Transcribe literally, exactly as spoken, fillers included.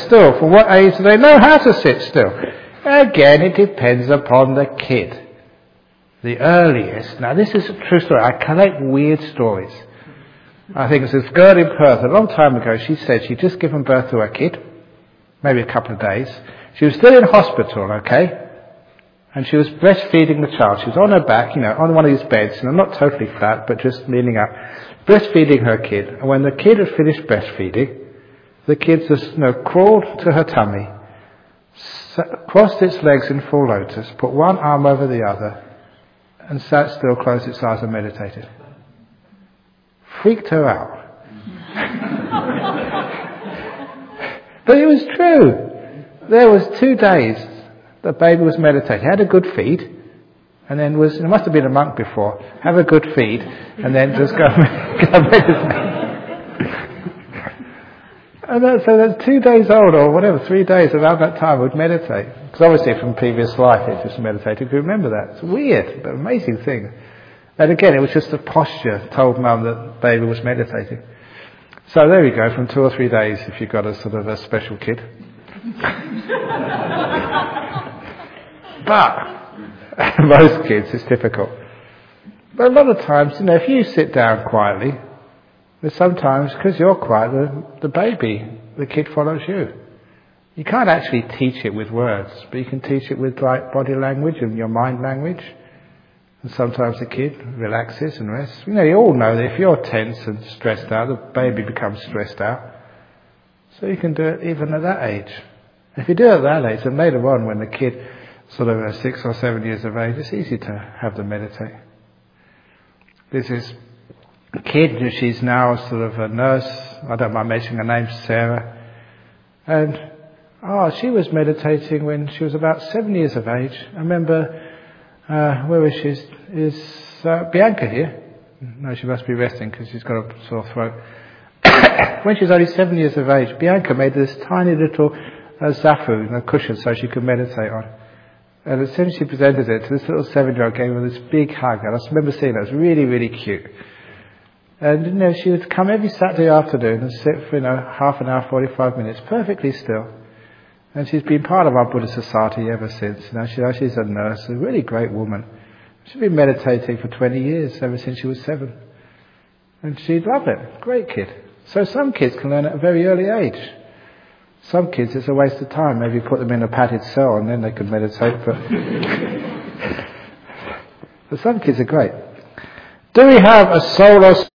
still. For what age do they know how to sit still? Again, it depends upon the kid. The earliest. Now, this is a true story. I collect weird stories. I think it's this girl in Perth. A long time ago, she said she'd just given birth to her kid. Maybe a couple of days. She was still in hospital, okay? And she was breastfeeding the child. She was on her back, you know, on one of these beds, you know, not totally flat, but just leaning up, breastfeeding her kid. And when the kid had finished breastfeeding, the kid just, you know, crawled to her tummy, crossed its legs in full lotus, put one arm over the other, and sat still, closed its eyes and meditated. Freaked her out. But it was true. There was two days the baby was meditating. Had a good feed, and then was, it must have been a monk before, have a good feed, and then just go, go meditate. And that, so that's two days old, or whatever, three days around that time would meditate. Because obviously from previous life it just meditated. If you remember that, it's weird, but amazing thing. And again, it was just a posture told mum that baby was meditating. So there we go, from two or three days if you've got a sort of a special kid. But most kids, it's difficult. But a lot of times, you know, if you sit down quietly, there's sometimes, because you're quiet, the, the baby, the kid follows you. You can't actually teach it with words, but you can teach it with like body language and your mind language. And sometimes the kid relaxes and rests. You know, you all know that if you're tense and stressed out, the baby becomes stressed out. So you can do it even at that age. If you do it at that age, and later on when the kid sort of uh, six or seven years of age, it's easy to have them meditate. This is a kid, she's now sort of a nurse, I don't mind mentioning her name, Sarah. And, oh, she was meditating when she was about seven years of age. I remember, uh, where is she? Is uh, Bianca here? No, she must be resting because she's got a sore throat. When she was only seven years of age, Bianca made this tiny little uh, zafu, a cushion, so she could meditate on. And as soon as she presented it to this little seven-year-old, gave her this big hug. And I just remember seeing that. It was really, really cute. And, you know, she would come every Saturday afternoon and sit for, you know, half an hour, forty-five minutes, perfectly still. And she's been part of our Buddhist society ever since. You know, she, she's a nurse, a really great woman. She's been meditating for twenty years, ever since she was seven. And she'd love it. Great kid. So some kids can learn at a very early age. Some kids, it's a waste of time. Maybe put them in a padded cell and then they can meditate. But, but some kids are great. Do we have a soul or